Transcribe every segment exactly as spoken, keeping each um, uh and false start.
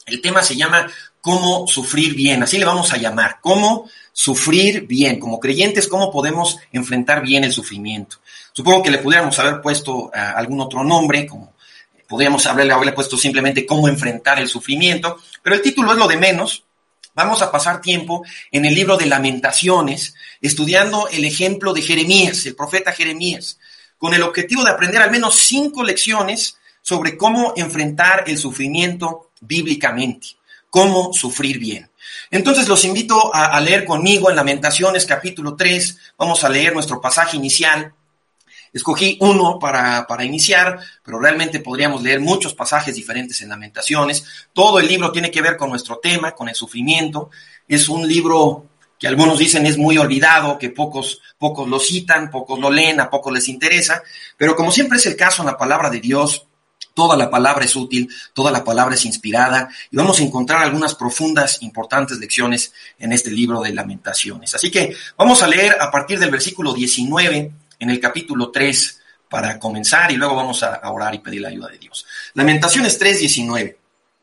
El tema se llama cómo sufrir bien, así le vamos a llamar, cómo sufrir bien. Como creyentes, cómo podemos enfrentar bien el sufrimiento. Supongo que le pudiéramos haber puesto uh, algún otro nombre, como podríamos haberle, haberle puesto simplemente cómo enfrentar el sufrimiento, pero el título es lo de menos. Vamos a pasar tiempo en el libro de Lamentaciones, estudiando el ejemplo de Jeremías, el profeta Jeremías, con el objetivo de aprender al menos cinco lecciones sobre cómo enfrentar el sufrimiento bíblicamente, cómo sufrir bien. Entonces los invito a, a leer conmigo en Lamentaciones capítulo tres, vamos a leer nuestro pasaje inicial. Escogí uno para, para iniciar, pero realmente podríamos leer muchos pasajes diferentes en Lamentaciones. Todo el libro tiene que ver con nuestro tema, con el sufrimiento. Es un libro que algunos dicen es muy olvidado, que pocos, pocos lo citan, pocos lo leen, a pocos les interesa. Pero como siempre es el caso en la palabra de Dios, toda la palabra es útil, toda la palabra es inspirada, y vamos a encontrar algunas profundas, importantes lecciones en este libro de Lamentaciones. Así que vamos a leer a partir del versículo diecinueve, en el capítulo tres, para comenzar, y luego vamos a orar y pedir la ayuda de Dios. Lamentaciones tres, diecinueve.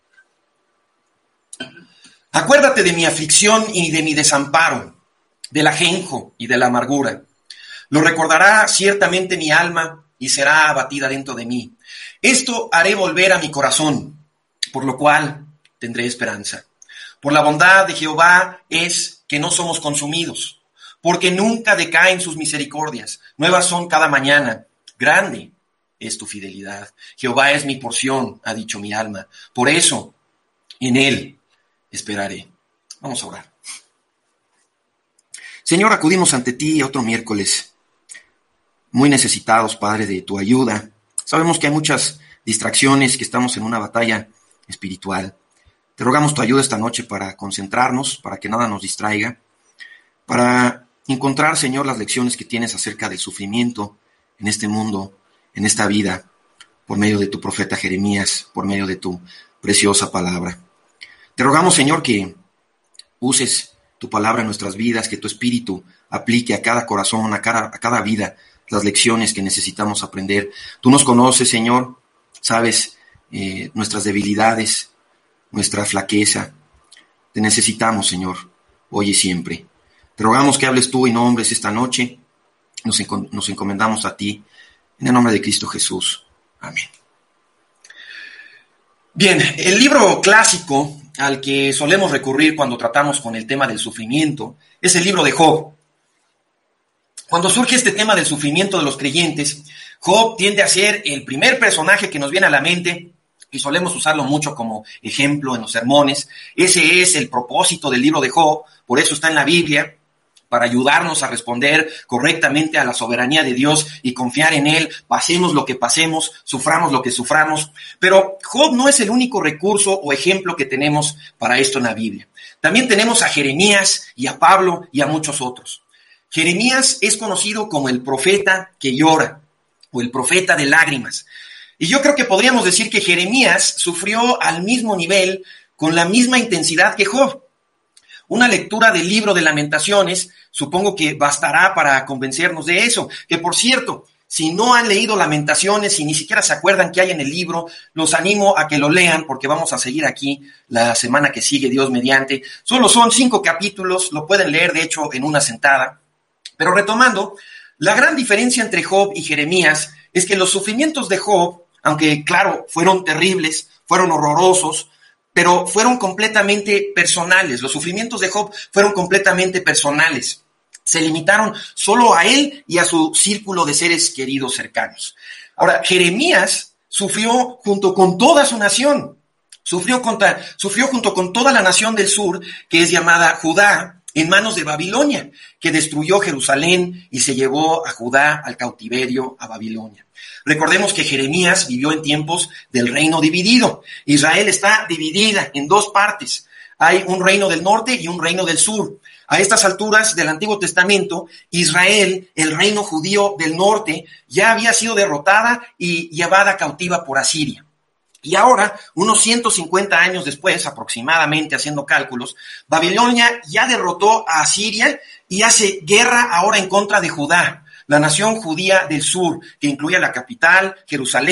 Acuérdate de mi aflicción y de mi desamparo, del ajenjo y de la amargura. Lo recordará ciertamente mi alma y será abatida dentro de mí. Esto haré volver a mi corazón, por lo cual tendré esperanza. Por la bondad de Jehová es que no somos consumidos, porque nunca decaen sus misericordias. Nuevas son cada mañana. Grande es tu fidelidad. Jehová es mi porción, ha dicho mi alma. Por eso, en él esperaré. Vamos a orar. Señor, acudimos ante ti otro miércoles, muy necesitados, Padre, de tu ayuda. Sabemos que hay muchas distracciones, que estamos en una batalla espiritual. Te rogamos tu ayuda esta noche para concentrarnos, para que nada nos distraiga, para encontrar, Señor, las lecciones que tienes acerca del sufrimiento en este mundo, en esta vida, por medio de tu profeta Jeremías, por medio de tu preciosa palabra. Te rogamos, Señor, que uses tu palabra en nuestras vidas, que tu espíritu aplique a cada corazón, a cada, a cada vida, las lecciones que necesitamos aprender. Tú nos conoces, Señor, sabes eh, nuestras debilidades, nuestra flaqueza. Te necesitamos, Señor, hoy y siempre. Te rogamos que hables tú y no hombres esta noche. Nos, encom- nos encomendamos a ti, en el nombre de Cristo Jesús. Amén. Bien, el libro clásico al que solemos recurrir cuando tratamos con el tema del sufrimiento es el libro de Job. Cuando surge este tema del sufrimiento de los creyentes, Job tiende a ser el primer personaje que nos viene a la mente y solemos usarlo mucho como ejemplo en los sermones. Ese es el propósito del libro de Job, por eso está en la Biblia, para ayudarnos a responder correctamente a la soberanía de Dios y confiar en Él, pasemos lo que pasemos, suframos lo que suframos. Pero Job no es el único recurso o ejemplo que tenemos para esto en la Biblia. También tenemos a Jeremías y a Pablo y a muchos otros. Jeremías es conocido como el profeta que llora o el profeta de lágrimas. Y yo creo que podríamos decir que Jeremías sufrió al mismo nivel, con la misma intensidad que Job. Una lectura del libro de Lamentaciones supongo que bastará para convencernos de eso. Que por cierto, si no han leído Lamentaciones y ni siquiera se acuerdan que hay en el libro, los animo a que lo lean porque vamos a seguir aquí la semana que sigue, Dios mediante. Solo son cinco capítulos, lo pueden leer de hecho en una sentada. Pero retomando, la gran diferencia entre Job y Jeremías es que los sufrimientos de Job, aunque claro, fueron terribles, fueron horrorosos, pero fueron completamente personales. Los sufrimientos de Job fueron completamente personales. Se limitaron solo a él y a su círculo de seres queridos cercanos. Ahora, Jeremías sufrió junto con toda su nación. Sufrió, contra, sufrió junto con toda la nación del sur, que es llamada Judá, en manos de Babilonia, que destruyó Jerusalén y se llevó a Judá al cautiverio a Babilonia. Recordemos que Jeremías vivió en tiempos del reino dividido. Israel está dividida en dos partes. Hay un reino del norte y un reino del sur. A estas alturas del Antiguo Testamento, Israel, el reino judío del norte, ya había sido derrotada y llevada cautiva por Asiria. Y ahora, unos ciento cincuenta años después, aproximadamente haciendo cálculos, Babilonia ya derrotó a Asiria y hace guerra ahora en contra de Judá, la nación judía del sur, que incluye la capital, Jerusalén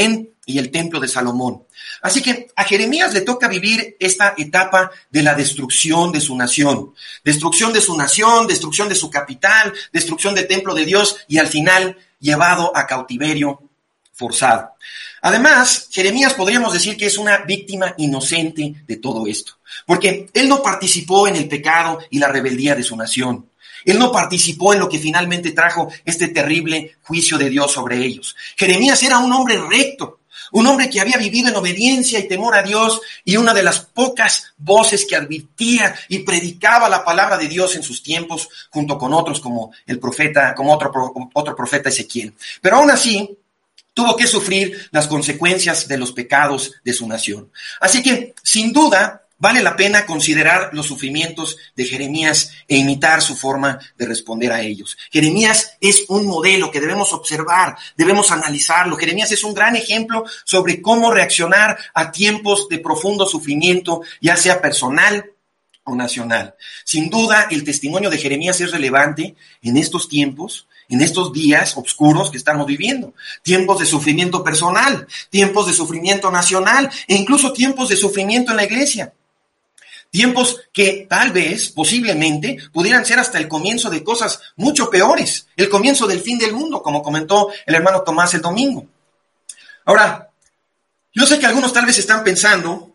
y el templo de Salomón. Así que a Jeremías le toca vivir esta etapa de la destrucción de su nación. Destrucción de su nación, destrucción de su capital, destrucción del templo de Dios y al final llevado a cautiverio forzado. Además, Jeremías podríamos decir que es una víctima inocente de todo esto, porque él no participó en el pecado y la rebeldía de su nación. Él no participó en lo que finalmente trajo este terrible juicio de Dios sobre ellos. Jeremías era un hombre recto, un hombre que había vivido en obediencia y temor a Dios y una de las pocas voces que advirtía y predicaba la palabra de Dios en sus tiempos, junto con otros como el profeta, como otro, otro profeta Ezequiel. Pero aún así, tuvo que sufrir las consecuencias de los pecados de su nación. Así que, sin duda, vale la pena considerar los sufrimientos de Jeremías e imitar su forma de responder a ellos. Jeremías es un modelo que debemos observar, debemos analizarlo. Jeremías es un gran ejemplo sobre cómo reaccionar a tiempos de profundo sufrimiento, ya sea personal o nacional. Sin duda, el testimonio de Jeremías es relevante en estos tiempos, en estos días oscuros que estamos viviendo. Tiempos de sufrimiento personal, tiempos de sufrimiento nacional e incluso tiempos de sufrimiento en la iglesia. Tiempos que tal vez, posiblemente, pudieran ser hasta el comienzo de cosas mucho peores, el comienzo del fin del mundo, como comentó el hermano Tomás el domingo. Ahora, yo sé que algunos tal vez están pensando,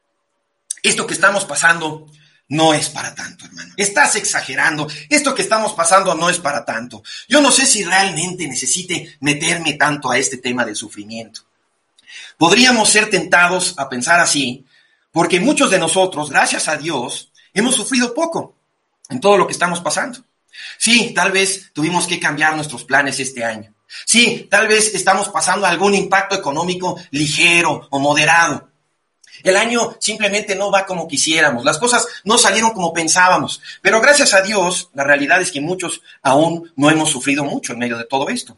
esto que estamos pasando no es para tanto, hermano. Estás exagerando. Esto que estamos pasando no es para tanto. Yo no sé si realmente necesite meterme tanto a este tema del sufrimiento. Podríamos ser tentados a pensar así, porque muchos de nosotros, gracias a Dios, hemos sufrido poco en todo lo que estamos pasando. Sí, tal vez tuvimos que cambiar nuestros planes este año. Sí, tal vez estamos pasando algún impacto económico ligero o moderado. El año simplemente no va como quisiéramos. Las cosas no salieron como pensábamos. Pero gracias a Dios, la realidad es que muchos aún no hemos sufrido mucho en medio de todo esto.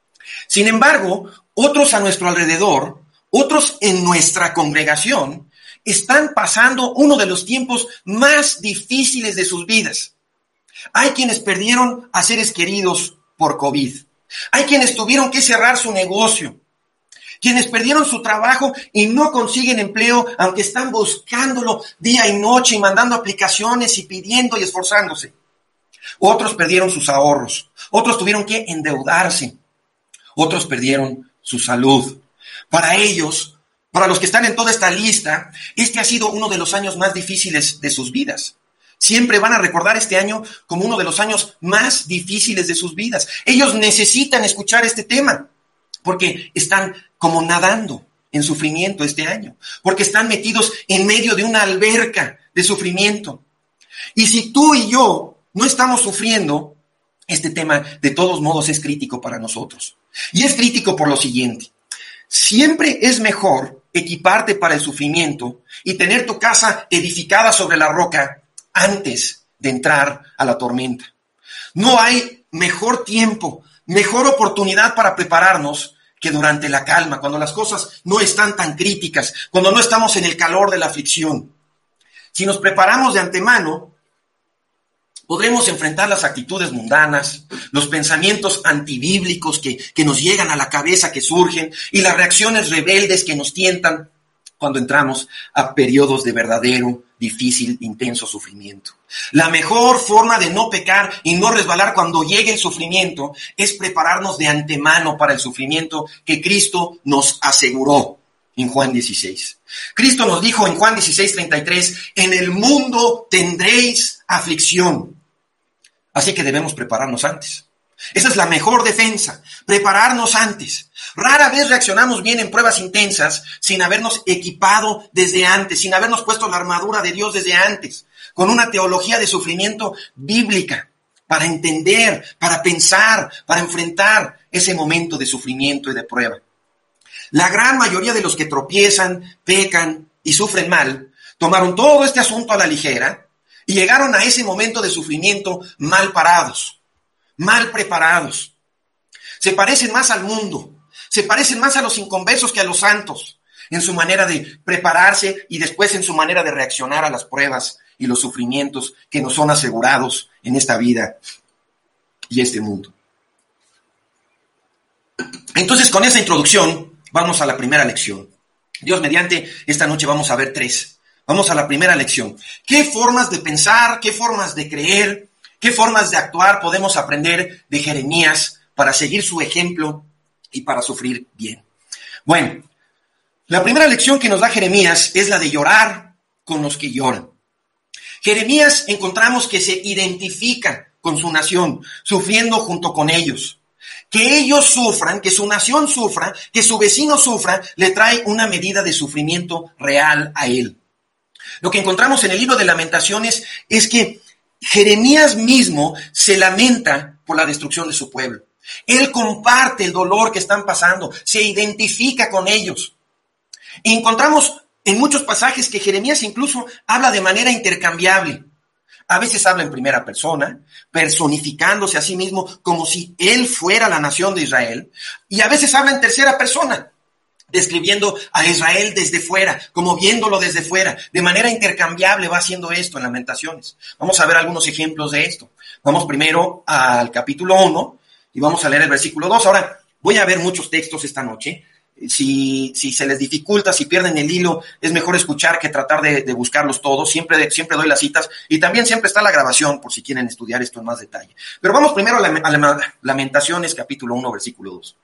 Sin embargo, otros a nuestro alrededor, otros en nuestra congregación, están pasando uno de los tiempos más difíciles de sus vidas. Hay quienes perdieron a seres queridos por COVID. Hay quienes tuvieron que cerrar su negocio. Quienes perdieron su trabajo y no consiguen empleo, aunque están buscándolo día y noche y mandando aplicaciones y pidiendo y esforzándose. Otros perdieron sus ahorros. Otros tuvieron que endeudarse. Otros perdieron su salud. Para ellos, para los que están en toda esta lista, este ha sido uno de los años más difíciles de sus vidas. Siempre van a recordar este año como uno de los años más difíciles de sus vidas. Ellos necesitan escuchar este tema, porque están como nadando en sufrimiento este año, porque están metidos en medio de una alberca de sufrimiento. Y si tú y yo no estamos sufriendo, este tema de todos modos es crítico para nosotros. Y es crítico por lo siguiente: siempre es mejor equiparte para el sufrimiento y tener tu casa edificada sobre la roca antes de entrar a la tormenta. No hay mejor tiempo, mejor oportunidad para prepararnos que durante la calma, cuando las cosas no están tan críticas, cuando no estamos en el calor de la aflicción. Si nos preparamos de antemano, podremos enfrentar las actitudes mundanas, los pensamientos antibíblicos que, que nos llegan a la cabeza, que surgen, y las reacciones rebeldes que nos tientan cuando entramos a periodos de verdadero, difícil, intenso sufrimiento. La mejor forma de no pecar y no resbalar cuando llegue el sufrimiento es prepararnos de antemano para el sufrimiento que Cristo nos aseguró en Juan dieciséis. Cristo nos dijo en Juan dieciséis, treinta y tres, en el mundo tendréis aflicción. Así que debemos prepararnos antes. Esa es la mejor defensa, prepararnos antes. Rara vez reaccionamos bien en pruebas intensas sin habernos equipado desde antes, sin habernos puesto la armadura de Dios desde antes, con una teología de sufrimiento bíblica, para entender, para pensar, para enfrentar ese momento de sufrimiento y de prueba. La gran mayoría de los que tropiezan, pecan y sufren mal, tomaron todo este asunto a la ligera y llegaron a ese momento de sufrimiento mal parados, mal preparados. Se parecen más al mundo, se parecen más a los inconversos que a los santos, en su manera de prepararse y después en su manera de reaccionar a las pruebas y los sufrimientos que nos son asegurados en esta vida y este mundo. Entonces, con esa introducción, vamos a la primera lección. Dios mediante, esta noche vamos a ver tres. Vamos a la primera lección. ¿Qué formas de pensar, qué formas de creer, qué formas de actuar podemos aprender de Jeremías para seguir su ejemplo y para sufrir bien? Bueno, la primera lección que nos da Jeremías es la de llorar con los que lloran. Jeremías encontramos que se identifica con su nación, sufriendo junto con ellos. Que ellos sufran, que su nación sufra, que su vecino sufra, le trae una medida de sufrimiento real a él. Lo que encontramos en el libro de Lamentaciones es que Jeremías mismo se lamenta por la destrucción de su pueblo. Él comparte el dolor que están pasando, se identifica con ellos. Y encontramos en muchos pasajes que Jeremías incluso habla de manera intercambiable. A veces habla en primera persona, personificándose a sí mismo como si él fuera la nación de Israel. Y a veces habla en tercera persona, describiendo a Israel desde fuera, como viéndolo desde fuera. De manera intercambiable va haciendo esto en Lamentaciones. Vamos a ver algunos ejemplos de esto. Vamos primero al capítulo uno y vamos a leer el versículo dos. Ahora, voy a ver muchos textos esta noche. Si, si se les dificulta, si pierden el hilo, es mejor escuchar que tratar de, de buscarlos todos. Siempre, siempre doy las citas y también siempre está la grabación por si quieren estudiar esto en más detalle. Pero vamos primero a, la, a la, Lamentaciones, capítulo uno, versículo dos.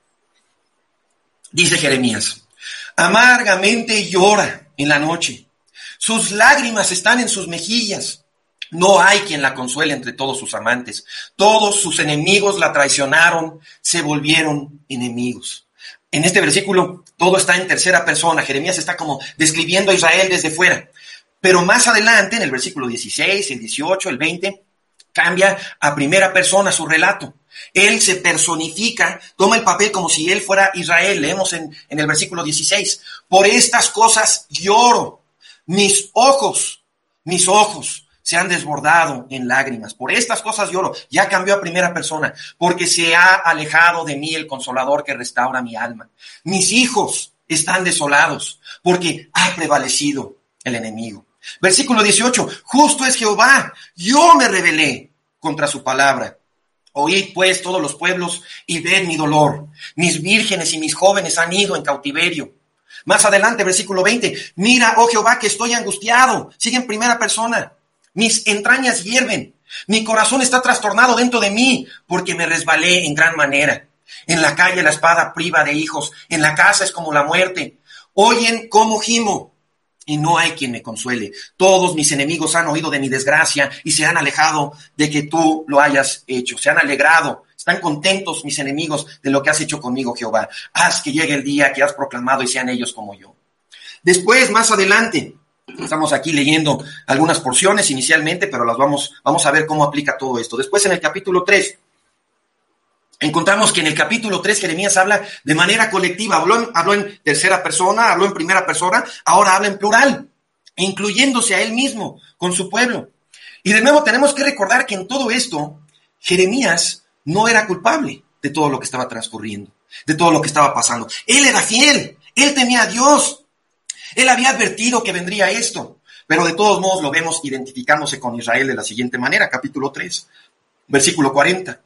Dice Jeremías: amargamente llora en la noche, sus lágrimas están en sus mejillas. No hay quien la consuele entre todos sus amantes. Todos sus enemigos la traicionaron, se volvieron enemigos. En este versículo todo está en tercera persona. Jeremías está como describiendo a Israel desde fuera. Pero más adelante, en el versículo dieciséis, el dieciocho, el veinte, cambia a primera persona su relato. Él se personifica, toma el papel como si él fuera Israel. Leemos en, en el versículo dieciséis. Por estas cosas lloro, mis ojos, mis ojos se han desbordado en lágrimas. Por estas cosas lloro. Ya cambió a primera persona, porque se ha alejado de mí el Consolador que restaura mi alma. Mis hijos están desolados, porque ha prevalecido el enemigo. Versículo dieciocho. Justo es Jehová, yo me rebelé contra su palabra. Oíd pues todos los pueblos y ved mi dolor. Mis vírgenes y mis jóvenes han ido en cautiverio. Más adelante, versículo veinte. Mira, oh Jehová, que estoy angustiado. Sigue en primera persona. Mis entrañas hierven, mi corazón está trastornado dentro de mí, porque me resbalé en gran manera. En la calle la espada priva de hijos, en la casa es como la muerte. Oyen cómo gimo, y no hay quien me consuele. Todos mis enemigos han oído de mi desgracia, y se han alejado de que tú lo hayas hecho. Se han alegrado, están contentos mis enemigos de lo que has hecho conmigo, Jehová. Haz que llegue el día que has proclamado y sean ellos como yo. Después, más adelante, estamos aquí leyendo algunas porciones inicialmente, pero las vamos, vamos a ver cómo aplica todo esto. Después, en el capítulo tres, encontramos que en el capítulo tres Jeremías habla de manera colectiva. Habló en, habló en tercera persona, habló en primera persona, ahora habla en plural, incluyéndose a él mismo con su pueblo. Y de nuevo tenemos que recordar que en todo esto, Jeremías no era culpable de todo lo que estaba transcurriendo, de todo lo que estaba pasando. Él era fiel, él temía a Dios. Él había advertido que vendría esto, pero de todos modos lo vemos identificándose con Israel de la siguiente manera. Capítulo tres, versículo cuarenta.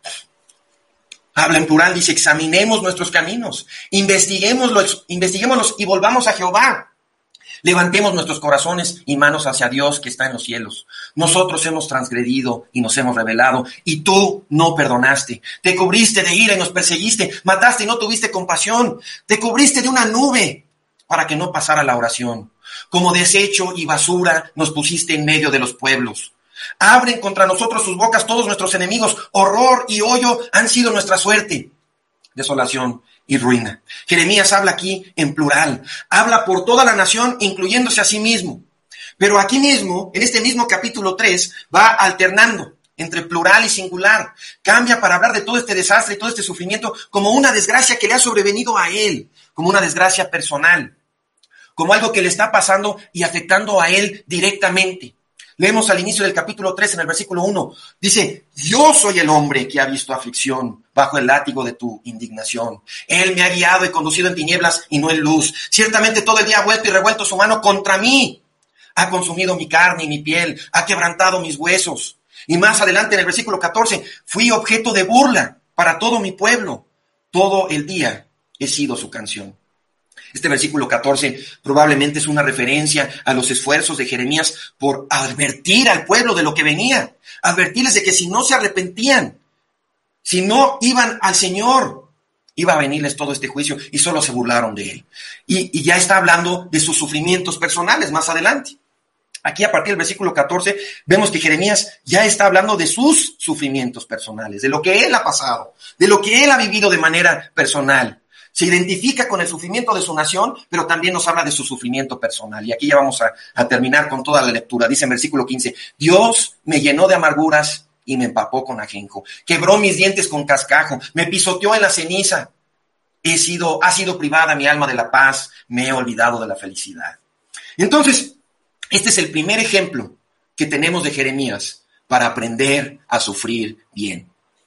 Habla en plural, dice: examinemos nuestros caminos, investiguémoslos, investiguémoslos y volvamos a Jehová. Levantemos nuestros corazones y manos hacia Dios que está en los cielos. Nosotros hemos transgredido y nos hemos rebelado, y tú no perdonaste. Te cubriste de ira y nos perseguiste, mataste y no tuviste compasión. Te cubriste de una nube para que no pasara la oración. Como desecho y basura nos pusiste en medio de los pueblos. Abren contra nosotros sus bocas todos nuestros enemigos. Horror y hoyo han sido nuestra suerte. Desolación y ruina. Jeremías habla aquí en plural. Habla por toda la nación, incluyéndose a sí mismo. Pero aquí mismo, en este mismo capítulo tres, va alternando entre plural y singular. Cambia para hablar de todo este desastre y todo este sufrimiento como una desgracia que le ha sobrevenido a él, como una desgracia personal, como algo que le está pasando y afectando a él directamente. Leemos al inicio del capítulo tres, en el versículo uno, dice: yo soy el hombre que ha visto aflicción bajo el látigo de tu indignación. Él me ha guiado y conducido en tinieblas y no en luz. Ciertamente todo el día ha vuelto y revuelto su mano contra mí. Ha consumido mi carne y mi piel, ha quebrantado mis huesos. Y más adelante en el versículo catorce, fui objeto de burla para todo mi pueblo. Todo el día he sido su canción. Este versículo catorce probablemente es una referencia a los esfuerzos de Jeremías por advertir al pueblo de lo que venía, advertirles de que si no se arrepentían, si no iban al Señor, iba a venirles todo este juicio, y solo se burlaron de él. Y, y ya está hablando de sus sufrimientos personales más adelante. Aquí a partir del versículo catorce vemos que Jeremías ya está hablando de sus sufrimientos personales, de lo que él ha pasado, de lo que él ha vivido de manera personal. Se identifica con el sufrimiento de su nación, pero también nos habla de su sufrimiento personal. Y aquí ya vamos a, a terminar con toda la lectura. Dice en versículo quince, Dios me llenó de amarguras y me empapó con ajenjo. Quebró mis dientes con cascajo, me pisoteó en la ceniza. He sido, ha sido privada mi alma de la paz, me he olvidado de la felicidad. Entonces, este es el primer ejemplo que tenemos de Jeremías para aprender a sufrir bien.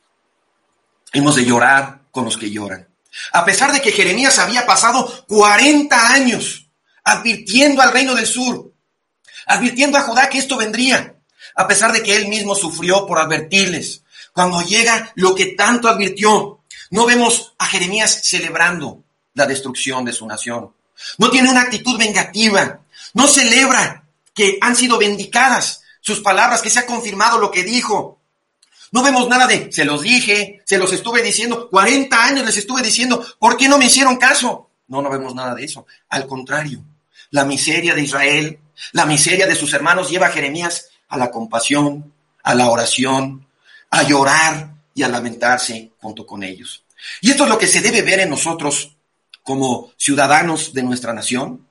Hemos de llorar con los que lloran. A pesar de que Jeremías había pasado cuarenta años advirtiendo al reino del sur, advirtiendo a Judá que esto vendría, a pesar de que él mismo sufrió por advertirles, cuando llega lo que tanto advirtió, no vemos a Jeremías celebrando la destrucción de su nación. No tiene una actitud vengativa, no celebra que han sido vindicadas sus palabras, que se ha confirmado lo que dijo. No vemos nada de, se los dije, se los estuve diciendo, cuarenta años les estuve diciendo, ¿por qué no me hicieron caso? No, no vemos nada de eso. Al contrario, la miseria de Israel, la miseria de sus hermanos lleva a Jeremías a la compasión, a la oración, a llorar y a lamentarse junto con ellos. Y esto es lo que se debe ver en nosotros como ciudadanos de nuestra nación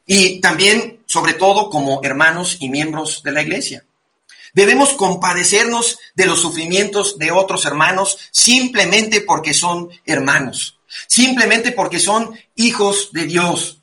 y también, sobre todo, como hermanos y miembros de la iglesia. Debemos compadecernos de los sufrimientos de otros hermanos simplemente porque son hermanos, simplemente porque son hijos de Dios.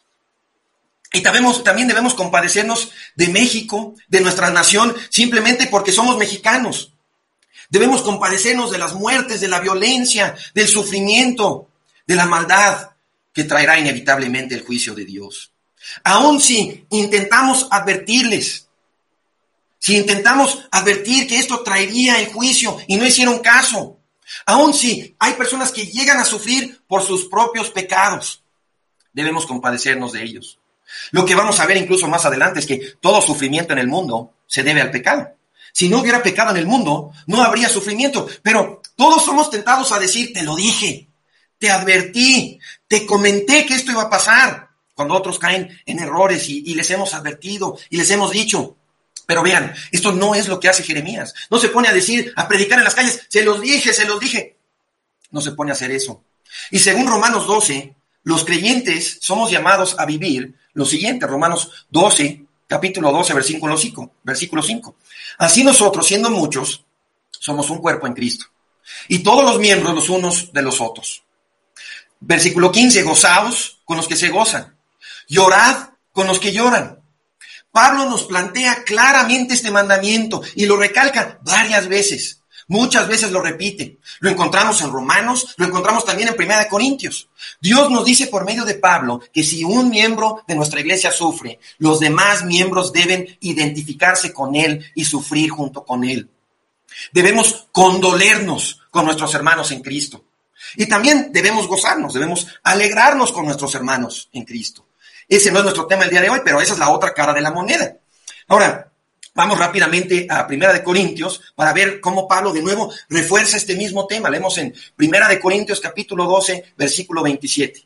Y también, también debemos compadecernos de México, de nuestra nación, simplemente porque somos mexicanos. Debemos compadecernos de las muertes, de la violencia, del sufrimiento, de la maldad que traerá inevitablemente el juicio de Dios. Aun si intentamos advertirles, si intentamos advertir que esto traería el juicio y no hicieron caso, aun si hay personas que llegan a sufrir por sus propios pecados, debemos compadecernos de ellos. Lo que vamos a ver incluso más adelante es que todo sufrimiento en el mundo se debe al pecado. Si no hubiera pecado en el mundo, no habría sufrimiento. Pero todos somos tentados a decir, te lo dije, te advertí, te comenté que esto iba a pasar. Cuando otros caen en errores y, y les hemos advertido y les hemos dicho. Pero vean, esto no es lo que hace Jeremías. No se pone a decir, a predicar en las calles, se los dije, se los dije. No se pone a hacer eso. Y según Romanos doce, los creyentes somos llamados a vivir lo siguiente. Romanos doce, capítulo doce, versículo cinco. Versículo cinco. Así nosotros, siendo muchos, somos un cuerpo en Cristo. Y todos los miembros los unos de los otros. Versículo quince, gozaos con los que se gozan. Llorad con los que lloran. Pablo nos plantea claramente este mandamiento y lo recalca varias veces. Muchas veces lo repite. Lo encontramos en Romanos, lo encontramos también en Primera de Corintios. Dios nos dice por medio de Pablo que si un miembro de nuestra iglesia sufre, los demás miembros deben identificarse con él y sufrir junto con él. Debemos condolernos con nuestros hermanos en Cristo. Y también debemos gozarnos, debemos alegrarnos con nuestros hermanos en Cristo. Ese no es nuestro tema el día de hoy, pero esa es la otra cara de la moneda. Ahora, vamos rápidamente a Primera de Corintios para ver cómo Pablo de nuevo refuerza este mismo tema. Leemos en Primera de Corintios capítulo doce, versículo veintisiete.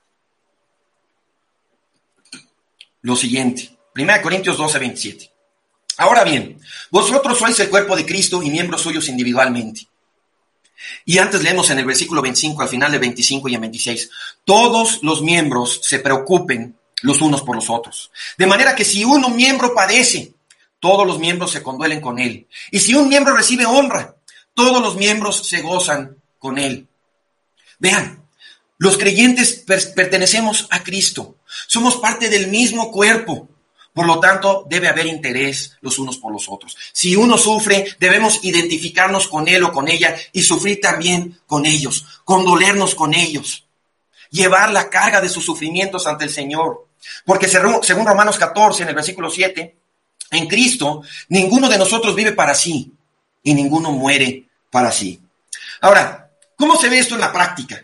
Lo siguiente, Primera de Corintios doce, veintisiete. Ahora bien, vosotros sois el cuerpo de Cristo y miembros suyos individualmente. Y antes leemos en el versículo veinticinco, al final del veinticinco y en veintiséis, todos los miembros se preocupen los unos por los otros. De manera que si uno miembro padece, todos los miembros se conduelen con él. Y si un miembro recibe honra, todos los miembros se gozan con él. Vean, los creyentes per- pertenecemos a Cristo. Somos parte del mismo cuerpo. Por lo tanto, debe haber interés los unos por los otros. Si uno sufre, debemos identificarnos con él o con ella y sufrir también con ellos, condolernos con ellos, llevar la carga de sus sufrimientos ante el Señor. Porque según Romanos catorce, en el versículo siete, en Cristo, ninguno de nosotros vive para sí y ninguno muere para sí. Ahora, ¿cómo se ve esto en la práctica?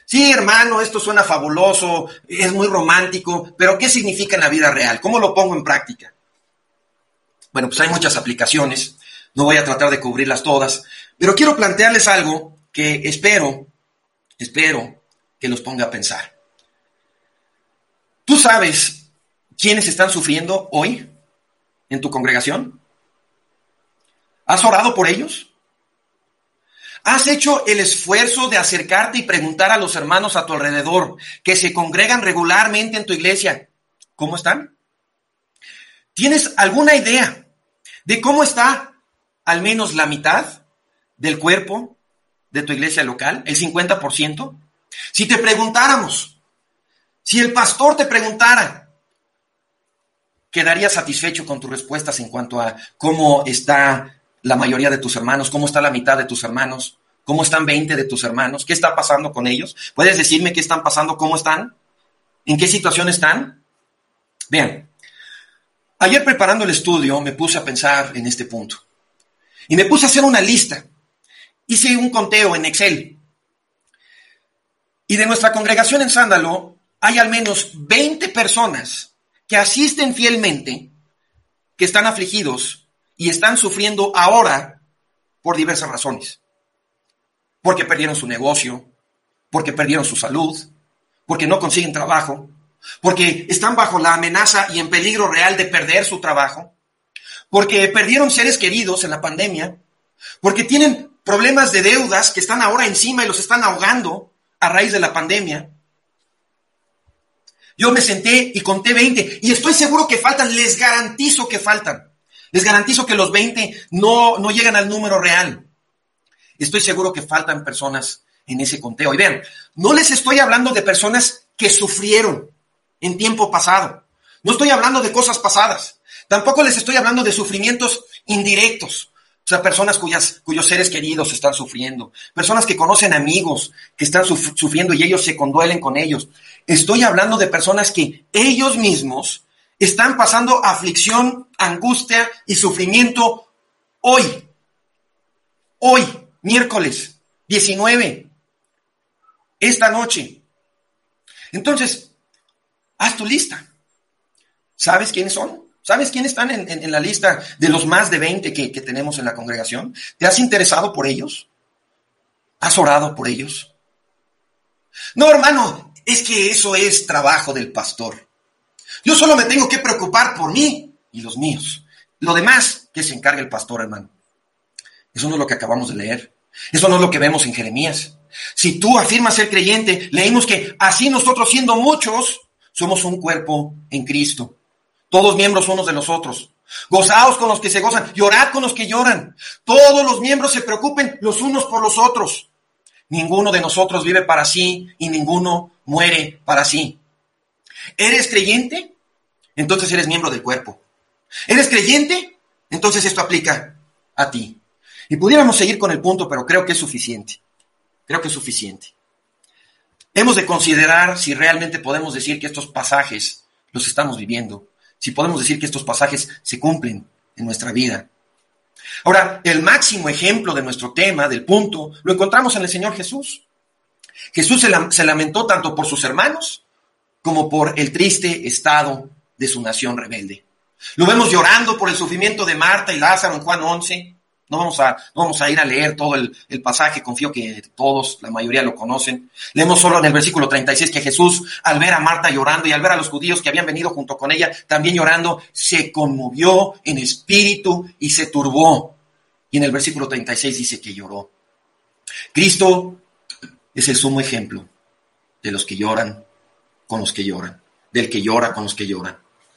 Sí, hermano, esto suena fabuloso, es muy romántico, pero ¿qué significa en la vida real? ¿Cómo lo pongo en práctica? Bueno, pues hay muchas aplicaciones, no voy a tratar de cubrirlas todas, pero quiero plantearles algo que espero, espero que los ponga a pensar. ¿Tú sabes quiénes están sufriendo hoy en tu congregación? ¿Has orado por ellos? ¿Has hecho el esfuerzo de acercarte y preguntar a los hermanos a tu alrededor que se congregan regularmente en tu iglesia? ¿Cómo están? ¿Tienes alguna idea de cómo está al menos la mitad del cuerpo de tu iglesia local? ¿El cincuenta por ciento? Si te preguntáramos, si el pastor te preguntara, ¿quedarías satisfecho con tus respuestas en cuanto a cómo está la mayoría de tus hermanos? ¿Cómo está la mitad de tus hermanos? ¿Cómo están veinte de tus hermanos? ¿Qué está pasando con ellos? ¿Puedes decirme qué están pasando? ¿Cómo están? ¿En qué situación están? Vean, ayer preparando el estudio me puse a pensar en este punto. Y me puse a hacer una lista. Hice un conteo en Excel. Y de nuestra congregación en Sándalo hay al menos veinte personas que asisten fielmente, que están afligidos y están sufriendo ahora por diversas razones. Porque perdieron su negocio, porque perdieron su salud, porque no consiguen trabajo, porque están bajo la amenaza y en peligro real de perder su trabajo, porque perdieron seres queridos en la pandemia, porque tienen problemas de deudas que están ahora encima y los están ahogando a raíz de la pandemia. Yo me senté y conté veinte y estoy seguro que faltan, les garantizo que faltan. Les garantizo que los veinte no, no llegan al número real. Estoy seguro que faltan personas en ese conteo. Y vean, no les estoy hablando de personas que sufrieron en tiempo pasado. No estoy hablando de cosas pasadas. Tampoco les estoy hablando de sufrimientos indirectos. O sea, personas cuyas, cuyos seres queridos están sufriendo. Personas que conocen amigos que están suf- sufriendo y ellos se conduelen con ellos. Estoy hablando de personas que ellos mismos están pasando aflicción, angustia y sufrimiento hoy. Hoy, miércoles diecinueve, esta noche. Entonces, haz tu lista. ¿Sabes quiénes son? ¿Sabes quiénes están en, en, en la lista de los más de veinte que, que tenemos en la congregación? ¿Te has interesado por ellos? ¿Has orado por ellos? No, hermano, es que eso es trabajo del pastor. Yo solo me tengo que preocupar por mí y los míos. Lo demás, que se encargue el pastor, hermano. Eso no es lo que acabamos de leer. Eso no es lo que vemos en Jeremías. Si tú afirmas ser creyente, leímos que así nosotros siendo muchos, somos un cuerpo en Cristo. Todos miembros unos de los otros. Gozaos con los que se gozan, llorad con los que lloran. Todos los miembros se preocupen los unos por los otros. Ninguno de nosotros vive para sí y ninguno muere para sí. ¿Eres creyente? Entonces eres miembro del cuerpo. ¿Eres creyente? Entonces esto aplica a ti. Y pudiéramos seguir con el punto, pero creo que es suficiente. Creo que es suficiente. Hemos de considerar si realmente podemos decir que estos pasajes los estamos viviendo. Si podemos decir que estos pasajes se cumplen en nuestra vida. Ahora, el máximo ejemplo de nuestro tema, del punto, lo encontramos en el Señor Jesús. Jesús se, la, se lamentó tanto por sus hermanos como por el triste estado de su nación rebelde. Lo vemos llorando por el sufrimiento de Marta y Lázaro en Juan once. No vamos a, no vamos a ir a leer todo el, el pasaje, confío que todos, la mayoría lo conocen. Leemos solo en el versículo treinta y seis que Jesús, al ver a Marta llorando y al ver a los judíos que habían venido junto con ella, también llorando, se conmovió en espíritu y se turbó. Y en el versículo treinta y seis dice que lloró. Cristo es el sumo ejemplo de los que lloran con los que lloran, del que llora con los que lloran.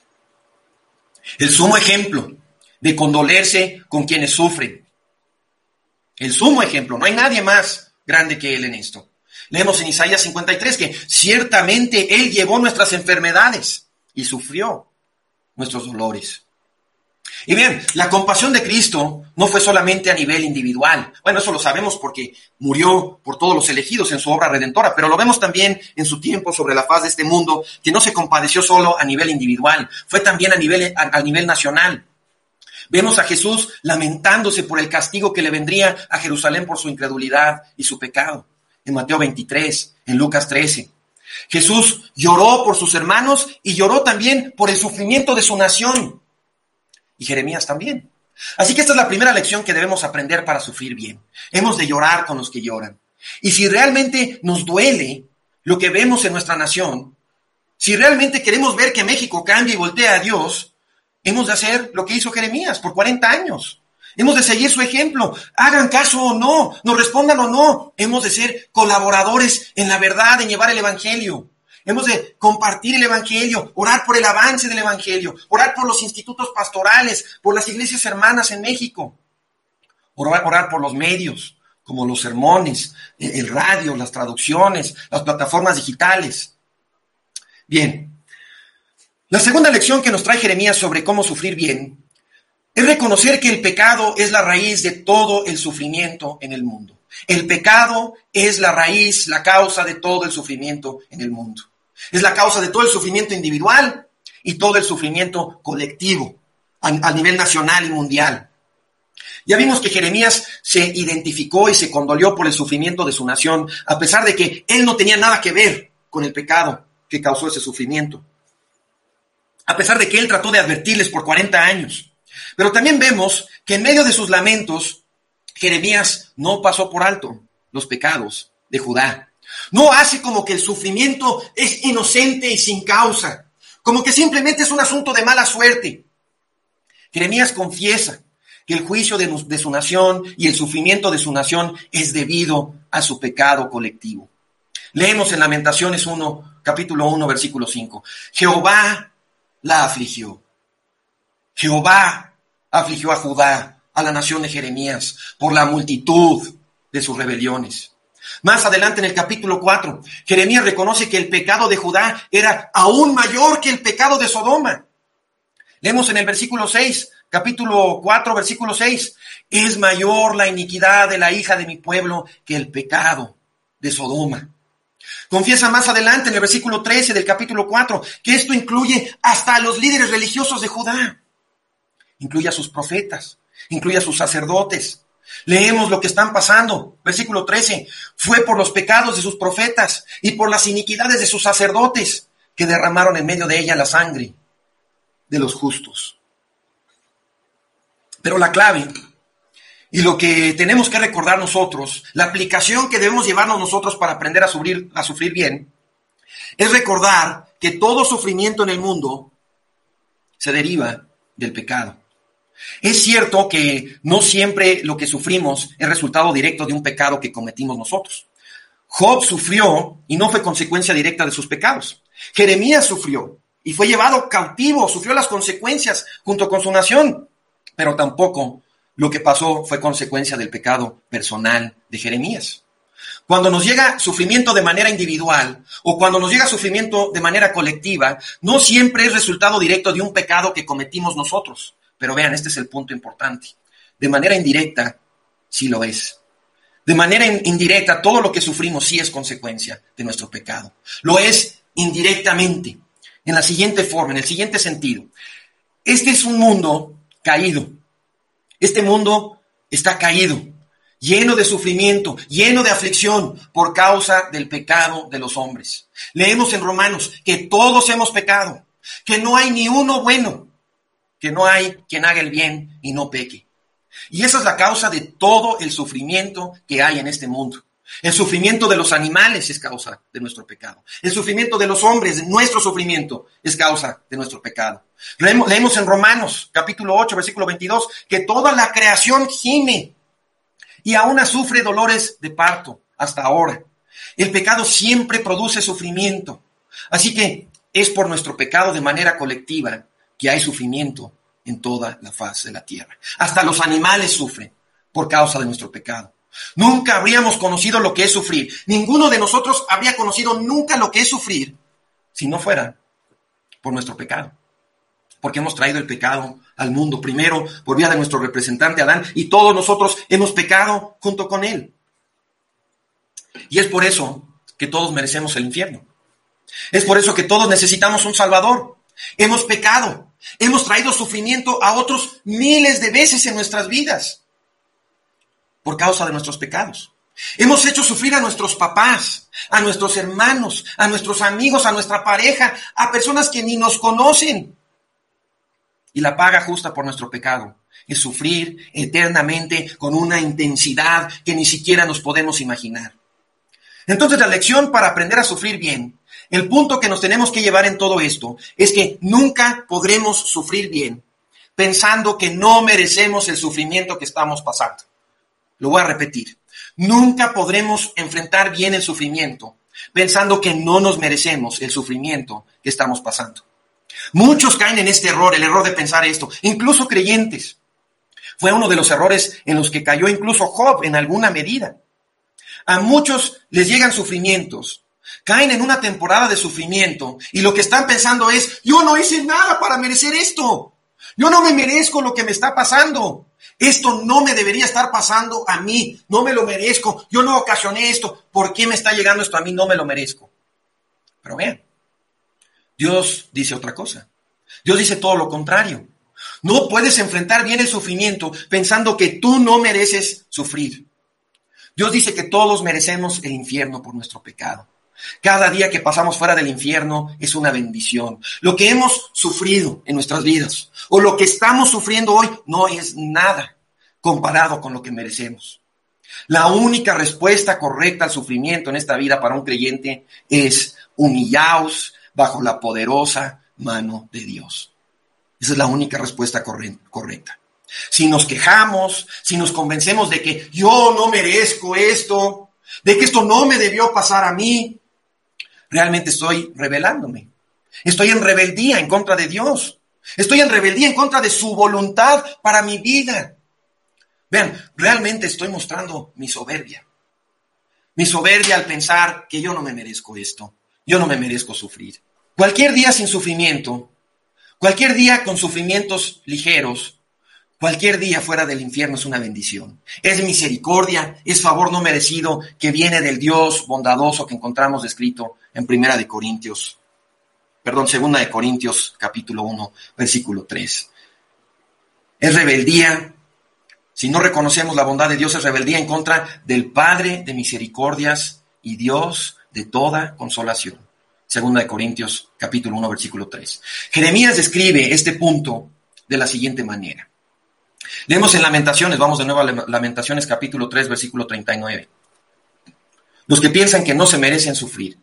El sumo ejemplo de condolerse con quienes sufren. El sumo ejemplo, no hay nadie más grande que Él en esto. Leemos en Isaías cincuenta y tres que ciertamente Él llevó nuestras enfermedades y sufrió nuestros dolores. Y bien, la compasión de Cristo no fue solamente a nivel individual. Bueno, eso lo sabemos porque murió por todos los elegidos en su obra redentora, pero lo vemos también en su tiempo sobre la faz de este mundo, que no se compadeció solo a nivel individual, fue también a nivel, a, a nivel nacional. Vemos a Jesús lamentándose por el castigo que le vendría a Jerusalén por su incredulidad y su pecado. en Mateo veintitrés, en Lucas trece. Jesús lloró por sus hermanos y lloró también por el sufrimiento de su nación. Y Jeremías también. Así que esta es la primera lección que debemos aprender para sufrir bien. Hemos de llorar con los que lloran. Y si realmente nos duele lo que vemos en nuestra nación, si realmente queremos ver que México cambie y voltee a Dios, hemos de hacer lo que hizo Jeremías por cuarenta años. Hemos de seguir su ejemplo. Hagan caso o no, nos respondan o no. Hemos de ser colaboradores en la verdad, en llevar el evangelio. Hemos de compartir el evangelio, orar por el avance del evangelio, orar por los institutos pastorales, por las iglesias hermanas en México. Orar, orar por los medios, como los sermones, el radio, las traducciones, las plataformas digitales. Bien, la segunda lección que nos trae Jeremías sobre cómo sufrir bien es reconocer que el pecado es la raíz de todo el sufrimiento en el mundo. El pecado es la raíz, la causa de todo el sufrimiento en el mundo. Es la causa de todo el sufrimiento individual y todo el sufrimiento colectivo a, a nivel nacional y mundial. Ya vimos que Jeremías se identificó y se condolió por el sufrimiento de su nación, a pesar de que él no tenía nada que ver con el pecado que causó ese sufrimiento. A pesar de que él trató de advertirles por cuarenta años. Pero también vemos que en medio de sus lamentos, Jeremías no pasó por alto los pecados de Judá. No hace como que el sufrimiento es inocente y sin causa, como que simplemente es un asunto de mala suerte. Jeremías confiesa que el juicio de, de su nación y el sufrimiento de su nación es debido a su pecado colectivo. Leemos en Lamentaciones uno, capítulo uno, versículo cinco. Jehová la afligió. Jehová afligió a Judá, a la nación de Jeremías, por la multitud de sus rebeliones. Más adelante en el capítulo cuatro, Jeremías reconoce que el pecado de Judá era aún mayor que el pecado de Sodoma. Leemos en el versículo seis, capítulo cuatro, versículo seis. Es mayor la iniquidad de la hija de mi pueblo que el pecado de Sodoma. Confiesa más adelante en el versículo trece del capítulo cuatro que esto incluye hasta a los líderes religiosos de Judá. Incluye a sus profetas, incluye a sus sacerdotes. Leemos lo que están pasando. Versículo trece. Fue por los pecados de sus profetas y por las iniquidades de sus sacerdotes que derramaron en medio de ella la sangre de los justos. Pero la clave y lo que tenemos que recordar nosotros, la aplicación que debemos llevarnos nosotros para aprender a sufrir, a sufrir bien, es recordar que todo sufrimiento en el mundo se deriva del pecado. Es cierto que no siempre lo que sufrimos es resultado directo de un pecado que cometimos nosotros. Job sufrió y no fue consecuencia directa de sus pecados. Jeremías sufrió y fue llevado cautivo, sufrió las consecuencias junto con su nación, pero tampoco lo que pasó fue consecuencia del pecado personal de Jeremías. Cuando nos llega sufrimiento de manera individual o cuando nos llega sufrimiento de manera colectiva, no siempre es resultado directo de un pecado que cometimos nosotros. Pero vean, este es el punto importante. De manera indirecta, sí lo es. De manera indirecta, todo lo que sufrimos sí es consecuencia de nuestro pecado. Lo es indirectamente, en la siguiente forma, en el siguiente sentido. Este es un mundo caído. Este mundo está caído, lleno de sufrimiento, lleno de aflicción por causa del pecado de los hombres. Leemos en Romanos que todos hemos pecado, que no hay ni uno bueno, que no hay quien haga el bien y no peque. Y esa es la causa de todo el sufrimiento que hay en este mundo. El sufrimiento de los animales es causa de nuestro pecado. El sufrimiento de los hombres, nuestro sufrimiento, es causa de nuestro pecado. Leemos, leemos en Romanos, capítulo ocho, versículo veintidós, que toda la creación gime y aún sufre dolores de parto hasta ahora. El pecado siempre produce sufrimiento. Así que es por nuestro pecado de manera colectiva que hay sufrimiento en toda la faz de la tierra. Hasta los animales sufren por causa de nuestro pecado. Nunca habríamos conocido lo que es sufrir. Ninguno de nosotros habría conocido nunca lo que es sufrir si no fuera por nuestro pecado. Porque hemos traído el pecado al mundo, primero por vía de nuestro representante Adán, y todos nosotros hemos pecado junto con él. Y es por eso que todos merecemos el infierno. Es por eso que todos necesitamos un Salvador. Hemos pecado, hemos traído sufrimiento a otros miles de veces en nuestras vidas por causa de nuestros pecados. Hemos hecho sufrir a nuestros papás, a nuestros hermanos, a nuestros amigos, a nuestra pareja, a personas que ni nos conocen. Y la paga justa por nuestro pecado es sufrir eternamente con una intensidad que ni siquiera nos podemos imaginar. Entonces, la lección para aprender a sufrir bien, el punto que nos tenemos que llevar en todo esto, es que nunca podremos sufrir bien pensando que no merecemos el sufrimiento que estamos pasando. Lo voy a repetir. Nunca podremos enfrentar bien el sufrimiento pensando que no nos merecemos el sufrimiento que estamos pasando. Muchos caen en este error, el error de pensar esto, incluso creyentes. Fue uno de los errores en los que cayó incluso Job en alguna medida. A muchos les llegan sufrimientos, caen en una temporada de sufrimiento y lo que están pensando es, yo no hice nada para merecer esto. Yo no me merezco lo que me está pasando. Esto no me debería estar pasando a mí. No me lo merezco. Yo no ocasioné esto. ¿Por qué me está llegando esto a mí? No me lo merezco. Pero vean, Dios dice otra cosa. Dios dice todo lo contrario. No puedes enfrentar bien el sufrimiento pensando que tú no mereces sufrir. Dios dice que todos merecemos el infierno por nuestro pecado. Cada día que pasamos fuera del infierno es una bendición. Lo que hemos sufrido en nuestras vidas o lo que estamos sufriendo hoy no es nada comparado con lo que merecemos. La única respuesta correcta al sufrimiento en esta vida para un creyente es humillaos bajo la poderosa mano de Dios. Esa es la única respuesta correcta. Si nos quejamos, si nos convencemos de que yo no merezco esto, de que esto no me debió pasar a mí, realmente estoy rebelándome. Estoy en rebeldía en contra de Dios. Estoy en rebeldía en contra de su voluntad para mi vida. Vean, realmente estoy mostrando mi soberbia. Mi soberbia al pensar que yo no me merezco esto. Yo no me merezco sufrir. Cualquier día sin sufrimiento, cualquier día con sufrimientos ligeros, cualquier día fuera del infierno es una bendición. Es misericordia, es favor no merecido que viene del Dios bondadoso que encontramos descrito en Primera de Corintios, perdón, Segunda de Corintios, capítulo uno, versículo tres. Es rebeldía. Si no reconocemos la bondad de Dios, es rebeldía en contra del Padre de misericordias y Dios de toda consolación. Segunda de Corintios, capítulo uno, versículo tres. Jeremías describe este punto de la siguiente manera. Leemos en Lamentaciones, vamos de nuevo a Lamentaciones, capítulo tres, versículo treinta y nueve. Los que piensan que no se merecen sufrir.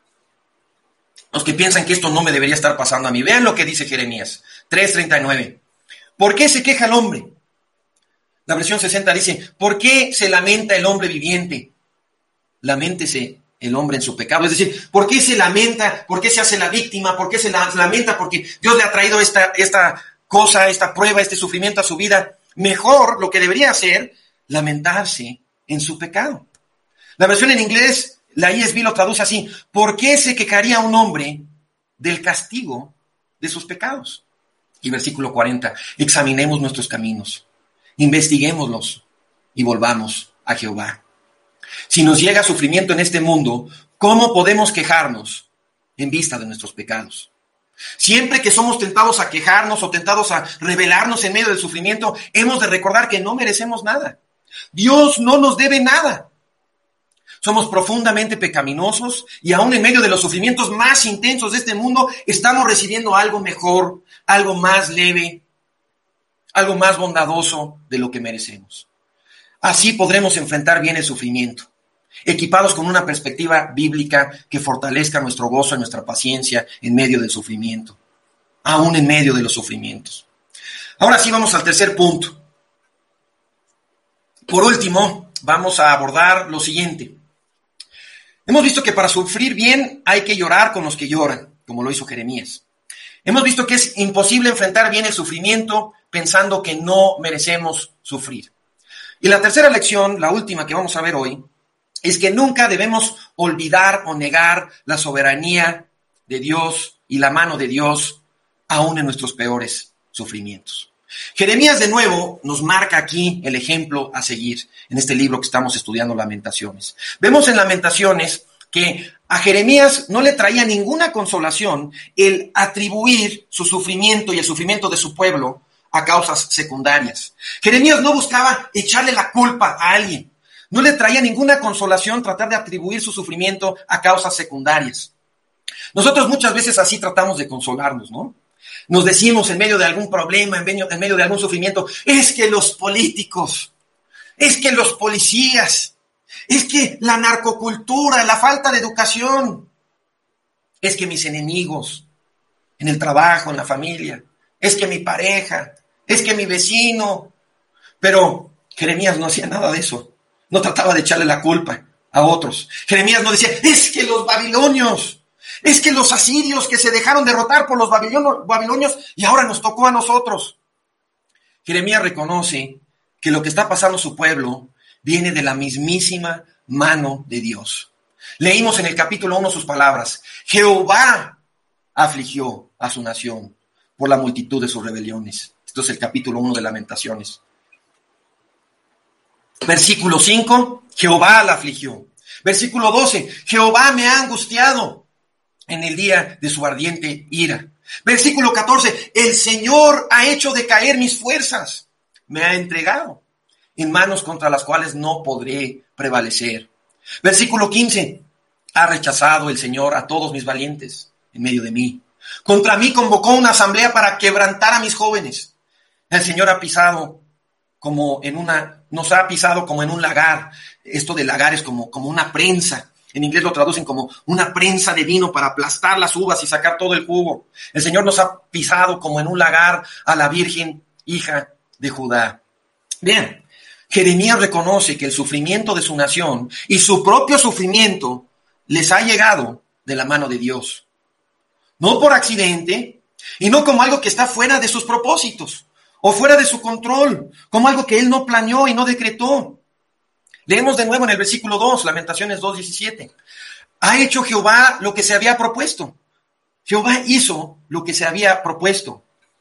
Los que piensan que esto no me debería estar pasando a mí. Vean lo que dice Jeremías tres, treinta y nueve. ¿Por qué se queja el hombre? La versión sesenta dice, ¿por qué se lamenta el hombre viviente? Laméntese el hombre en su pecado. Es decir, ¿por qué se lamenta? ¿Por qué se hace la víctima? ¿Por qué se lamenta? Porque Dios le ha traído esta, esta cosa, esta prueba, este sufrimiento a su vida. Mejor lo que debería hacer, lamentarse en su pecado. La versión en inglés, la E S V lo traduce así. ¿Por qué se quejaría un hombre del castigo de sus pecados? Y versículo cuarenta, examinemos nuestros caminos. Investiguémoslos y volvamos a Jehová. Si nos llega sufrimiento en este mundo, ¿cómo podemos quejarnos en vista de nuestros pecados? Siempre que somos tentados a quejarnos o tentados a rebelarnos en medio del sufrimiento, hemos de recordar que no merecemos nada. Dios no nos debe nada. Somos profundamente pecaminosos y aún en medio de los sufrimientos más intensos de este mundo, estamos recibiendo algo mejor, algo más leve, algo más bondadoso de lo que merecemos. Así podremos enfrentar bien el sufrimiento, equipados con una perspectiva bíblica que fortalezca nuestro gozo y nuestra paciencia en medio del sufrimiento, aún en medio de los sufrimientos. Ahora sí vamos al tercer punto. Por último, vamos a abordar lo siguiente. Hemos visto que para sufrir bien hay que llorar con los que lloran, como lo hizo Jeremías. Hemos visto que es imposible enfrentar bien el sufrimiento pensando que no merecemos sufrir. Y la tercera lección, la última que vamos a ver hoy, es que nunca debemos olvidar o negar la soberanía de Dios y la mano de Dios aún en nuestros peores sufrimientos. Jeremías de nuevo nos marca aquí el ejemplo a seguir en este libro que estamos estudiando, Lamentaciones. Vemos en Lamentaciones que a Jeremías no le traía ninguna consolación el atribuir su sufrimiento y el sufrimiento de su pueblo a causas secundarias. Jeremías no buscaba echarle la culpa a alguien. No le traía ninguna consolación tratar de atribuir su sufrimiento a causas secundarias. Nosotros muchas veces así tratamos de consolarnos, ¿no? Nos decimos en medio de algún problema, en medio, en medio de algún sufrimiento, es que los políticos, es que los policías, es que la narcocultura, la falta de educación, es que mis enemigos en el trabajo, en la familia, es que mi pareja, es que mi vecino. Pero Jeremías no hacía nada de eso. No trataba de echarle la culpa a otros. Jeremías no decía, es que los babilonios, es que los asirios que se dejaron derrotar por los babilonios y ahora nos tocó a nosotros. Jeremías reconoce que lo que está pasando su pueblo viene de la mismísima mano de Dios. Leímos en el capítulo uno sus palabras. Jehová afligió a su nación por la multitud de sus rebeliones. Esto es el capítulo uno de Lamentaciones. Versículo cinco, Jehová la afligió. Versículo doce, Jehová me ha angustiado en el día de su ardiente ira. Versículo catorce, el Señor ha hecho decaer mis fuerzas. Me ha entregado en manos contra las cuales no podré prevalecer. Versículo quince, ha rechazado el Señor a todos mis valientes en medio de mí. Contra mí convocó una asamblea para quebrantar a mis jóvenes. El Señor ha pisado como en una, nos ha pisado como en un lagar. Esto de lagar es como, como una prensa. En inglés lo traducen como una prensa de vino para aplastar las uvas y sacar todo el jugo. El Señor nos ha pisado como en un lagar a la Virgen, hija de Judá. Bien, Jeremías reconoce que el sufrimiento de su nación y su propio sufrimiento les ha llegado de la mano de Dios. No por accidente y no como algo que está fuera de sus propósitos o fuera de su control, como algo que él no planeó y no decretó. Leemos de nuevo en el versículo dos, Lamentaciones dos diecisiete. Ha hecho Jehová lo que se había propuesto. Jehová hizo lo que se había propuesto.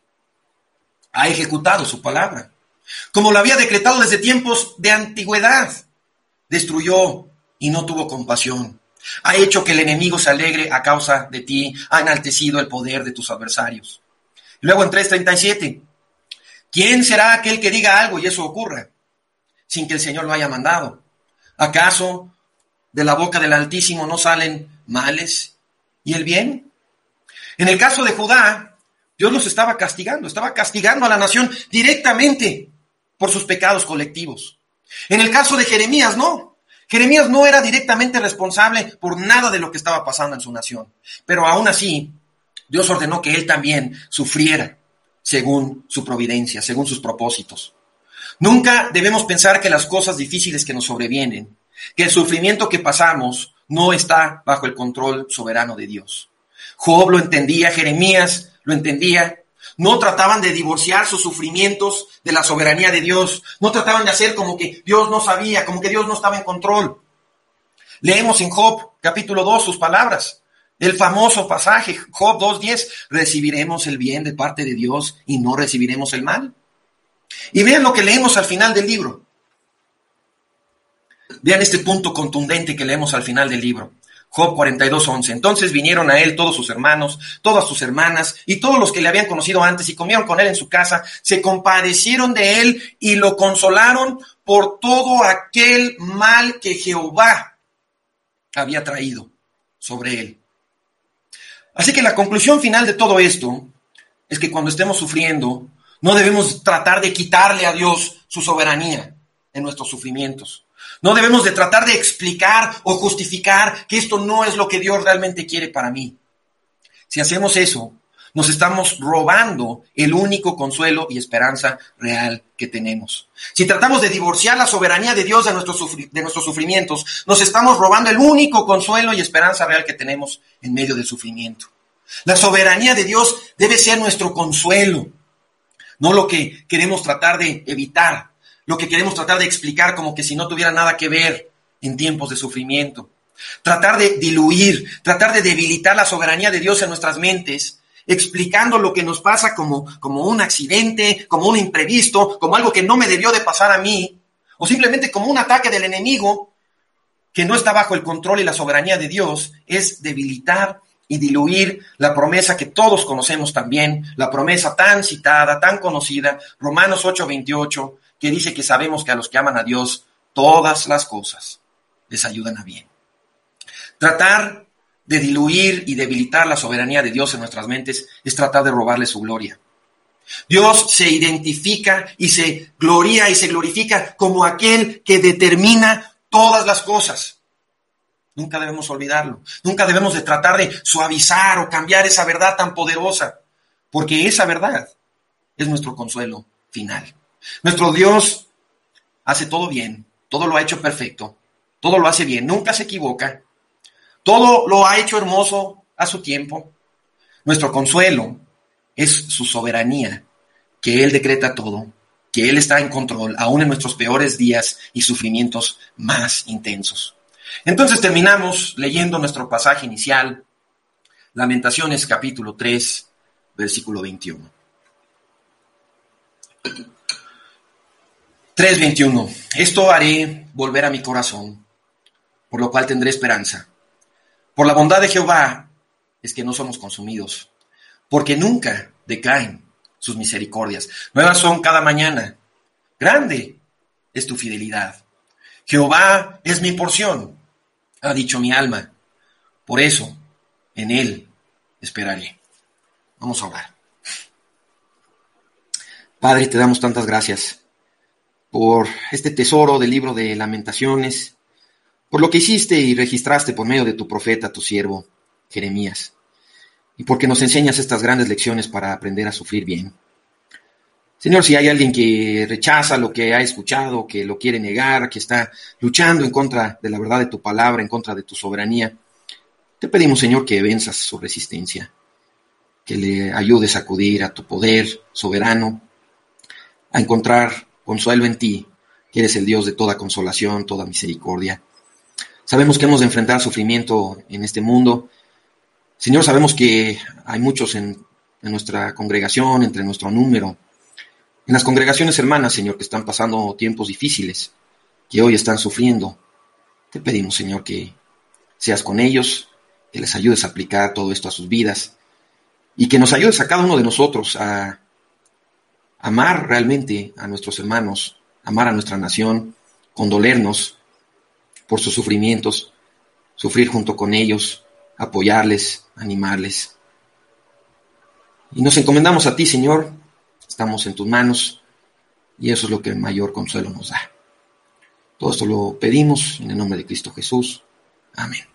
Ha ejecutado su palabra, como lo había decretado desde tiempos de antigüedad. Destruyó y no tuvo compasión. Ha hecho que el enemigo se alegre a causa de ti. Ha enaltecido el poder de tus adversarios. Luego en tres treinta y siete. ¿Quién será aquel que diga algo y eso ocurra sin que el Señor lo haya mandado? ¿Acaso de la boca del Altísimo no salen males y el bien? En el caso de Judá, Dios los estaba castigando, estaba castigando a la nación directamente por sus pecados colectivos. En el caso de Jeremías, no. Jeremías no era directamente responsable por nada de lo que estaba pasando en su nación. Pero aún así, Dios ordenó que él también sufriera según su providencia, según sus propósitos. Nunca debemos pensar que las cosas difíciles que nos sobrevienen, que el sufrimiento que pasamos no está bajo el control soberano de Dios. Job lo entendía, Jeremías lo entendía. No trataban de divorciar sus sufrimientos de la soberanía de Dios. No trataban de hacer como que Dios no sabía, como que Dios no estaba en control. Leemos en Job capítulo dos sus palabras. El famoso pasaje, Job dos diez, recibiremos el bien de parte de Dios y no recibiremos el mal. Y vean lo que leemos al final del libro. Vean este punto contundente que leemos al final del libro. Job cuarenta y dos once. Entonces vinieron a él todos sus hermanos, todas sus hermanas y todos los que le habían conocido antes y comieron con él en su casa, se compadecieron de él y lo consolaron por todo aquel mal que Jehová había traído sobre él. Así que la conclusión final de todo esto es que cuando estemos sufriendo, no debemos tratar de quitarle a Dios su soberanía en nuestros sufrimientos. No debemos de tratar de explicar o justificar que esto no es lo que Dios realmente quiere para mí. Si hacemos eso, nos estamos robando el único consuelo y esperanza real que tenemos. Si tratamos de divorciar la soberanía de Dios de nuestros, sufri- de nuestros sufrimientos, nos estamos robando el único consuelo y esperanza real que tenemos en medio del sufrimiento. La soberanía de Dios debe ser nuestro consuelo, no lo que queremos tratar de evitar, lo que queremos tratar de explicar como que si no tuviera nada que ver en tiempos de sufrimiento. Tratar de diluir, tratar de debilitar la soberanía de Dios en nuestras mentes, explicando lo que nos pasa como, como un accidente, como un imprevisto, como algo que no me debió de pasar a mí, o simplemente como un ataque del enemigo que no está bajo el control y la soberanía de Dios, es debilitar y diluir la promesa que todos conocemos también, la promesa tan citada, tan conocida, Romanos ocho veintiocho, que dice que sabemos que a los que aman a Dios, todas las cosas les ayudan a bien. Tratar de diluir y debilitar la soberanía de Dios en nuestras mentes es tratar de robarle su gloria. Dios se identifica y se gloria y se glorifica como aquel que determina todas las cosas. Nunca debemos olvidarlo. Nunca debemos de tratar de suavizar o cambiar esa verdad tan poderosa, porque esa verdad es nuestro consuelo final. Nuestro Dios hace todo bien, todo lo ha hecho perfecto, todo lo hace bien, nunca se equivoca, todo lo ha hecho hermoso a su tiempo. Nuestro consuelo es su soberanía, que Él decreta todo, que Él está en control, aún en nuestros peores días y sufrimientos más intensos. Entonces terminamos leyendo nuestro pasaje inicial, Lamentaciones capítulo tres, versículo veintiuno. tres veintiuno. Esto haré volver a mi corazón, por lo cual tendré esperanza. Por la bondad de Jehová es que no somos consumidos, porque nunca decaen sus misericordias. Nuevas son cada mañana. Grande es tu fidelidad. Jehová es mi porción, ha dicho mi alma. Por eso, en Él esperaré. Vamos a orar. Padre, te damos tantas gracias por este tesoro del libro de Lamentaciones, por lo que hiciste y registraste por medio de tu profeta, tu siervo, Jeremías, y porque nos enseñas estas grandes lecciones para aprender a sufrir bien. Señor, si hay alguien que rechaza lo que ha escuchado, que lo quiere negar, que está luchando en contra de la verdad de tu palabra, en contra de tu soberanía, te pedimos, Señor, que venzas su resistencia, que le ayudes a acudir a tu poder soberano, a encontrar consuelo en ti, que eres el Dios de toda consolación, toda misericordia. Sabemos que hemos de enfrentar sufrimiento en este mundo. Señor, sabemos que hay muchos en, en nuestra congregación, entre nuestro número, en las congregaciones hermanas, Señor, que están pasando tiempos difíciles, que hoy están sufriendo. Te pedimos, Señor, que seas con ellos, que les ayudes a aplicar todo esto a sus vidas y que nos ayudes a cada uno de nosotros a amar realmente a nuestros hermanos, amar a nuestra nación, condolernos por sus sufrimientos, sufrir junto con ellos, apoyarles, animarles. Y nos encomendamos a ti, Señor, estamos en tus manos y eso es lo que mayor consuelo nos da. Todo esto lo pedimos en el nombre de Cristo Jesús. Amén.